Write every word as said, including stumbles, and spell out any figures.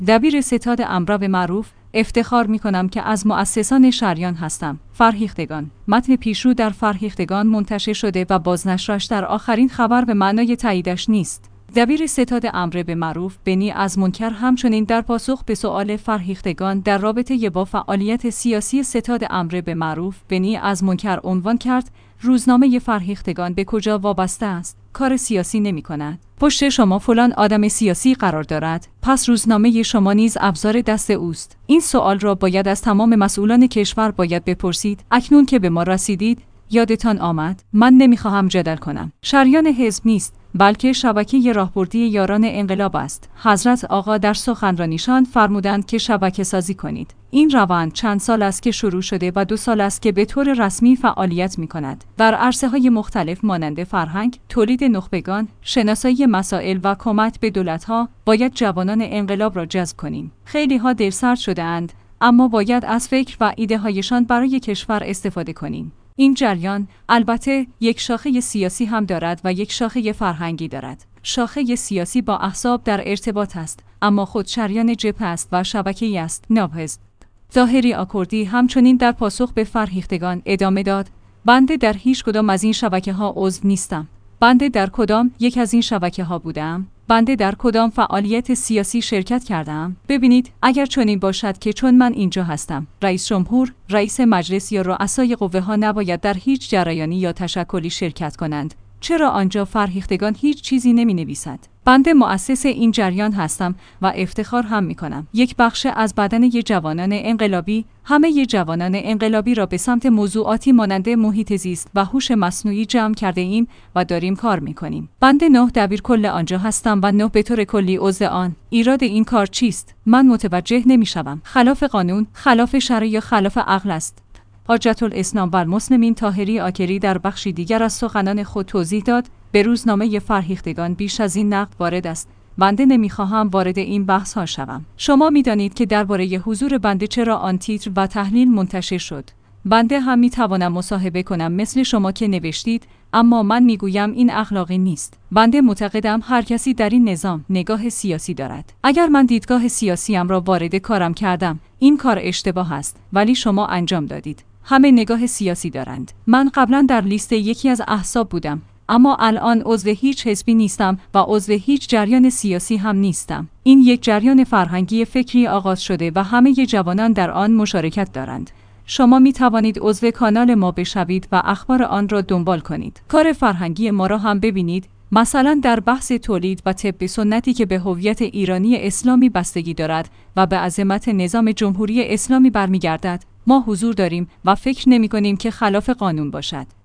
دبیر ستاد امر به معروف، افتخار می کنم که از مؤسسان شریان هستم. فرهیختگان. متن پیشرو در فرهیختگان منتشر شده و بازنشرش در آخرین خبر به معنای تاییدش نیست. دبیر ستاد امر به معروف بنی از منکر همچنین در پاسخ به سؤال فرهیختگان در رابطه با فعالیت سیاسی ستاد امر به معروف بنی از منکر عنوان کرد: روزنامه فرهیختگان به کجا وابسته است؟ کار سیاسی نمی کند. پشت شما فلان آدم سیاسی قرار دارد، پس روزنامه شما نیز ابزار دست اوست. این سوال را باید از تمام مسئولان کشور باید بپرسید. اکنون که به ما رسیدید، یادتان آمد؟ من نمیخواهم جدل کنم. شریان حزب نیست، بلکه شبکه راهبردی یاران انقلاب است. حضرت آقا در سخنرانیشان فرمودند که شبکه سازی کنید. این روند چند سال است که شروع شده و دو سال است که به طور رسمی فعالیت می کند. در عرصه‌های مختلف مانند فرهنگ، تولید نخبگان، شناسایی مسائل و کمک به دولت‌ها باید جوانان انقلاب را جذب کنیم. خیلی ها دلسرد شده اند، اما باید از فکر و ایده هایشان برای کشور استفاده کنیم. این جریان البته یک شاخه سیاسی هم دارد و یک شاخه فرهنگی دارد. شاخه سیاسی با احزاب در ارتباط است، اما خود شریان جبهه است و شبکه‌ای است، نابحزب. ظاهری آکوردی همچنین در پاسخ به فرهیختگان ادامه داد: بنده در هیچ کدام از این شبکه‌ها عضو نیستم. بنده در کدام یک از این شبکه‌ها بودم؟ بنده در کدام فعالیت سیاسی شرکت کردم؟ ببینید، اگر چنین باشد که چون من اینجا هستم، رئیس جمهور، رئیس مجلس یا رؤسای قوه‌ها نباید در هیچ جریانی یا تشکلی شرکت کنند، چرا آنجا فرهیختگان هیچ چیزی نمی‌نویسد؟ بنده مؤسس این جریان هستم و افتخار هم می‌کنم. یک بخش از بدن ی جوانان انقلابی، همه ی جوانان انقلابی را به سمت موضوعاتی مانند محیط زیست و هوش مصنوعی جمع کرده ایم و داریم کار می‌کنیم. بنده نه دبیر کل آنجا هستم و نه به طور کلی عضو آن. ایراد این کار چیست؟ من متوجه نمی‌شوم. خلاف قانون، خلاف شرع یا خلاف عقل است. حجت الاسلام و المسلمین طاهری آکری در بخشی دیگر از سخنان خود توضیح داد: به روزنامه فرهیختگان بیش از این نقد وارد است. بنده نمیخواهم وارد این بحث ها شوم. شما میدانید که درباره حضور بنده چرا آن تیتر و تحلیل منتشر شد. بنده هم میتوانم مصاحبه کنم مثل شما که نوشتید، اما من میگویم این اخلاقی نیست. بنده معتقدم هر کسی در این نظام نگاه سیاسی دارد. اگر من دیدگاه سیاسیم را وارد کارم کردم، این کار اشتباه است، ولی شما انجام دادید. همه نگاه سیاسی دارند. من قبلا در لیست یکی از احزاب بودم، اما الان عضو هیچ حزبی نیستم و عضو هیچ جریان سیاسی هم نیستم. این یک جریان فرهنگی فکری آغاز شده و همه جوانان در آن مشارکت دارند. شما می توانید عضو کانال ما بشوید و اخبار آن را دنبال کنید. کار فرهنگی ما را هم ببینید. مثلا در بحث تولید و طب سنتی که به هویت ایرانی اسلامی بستگی دارد و به عظمت نظام جمهوری اسلامی برمیگردد، ما حضور داریم و فکر نمی کنیم که خلاف قانون باشد.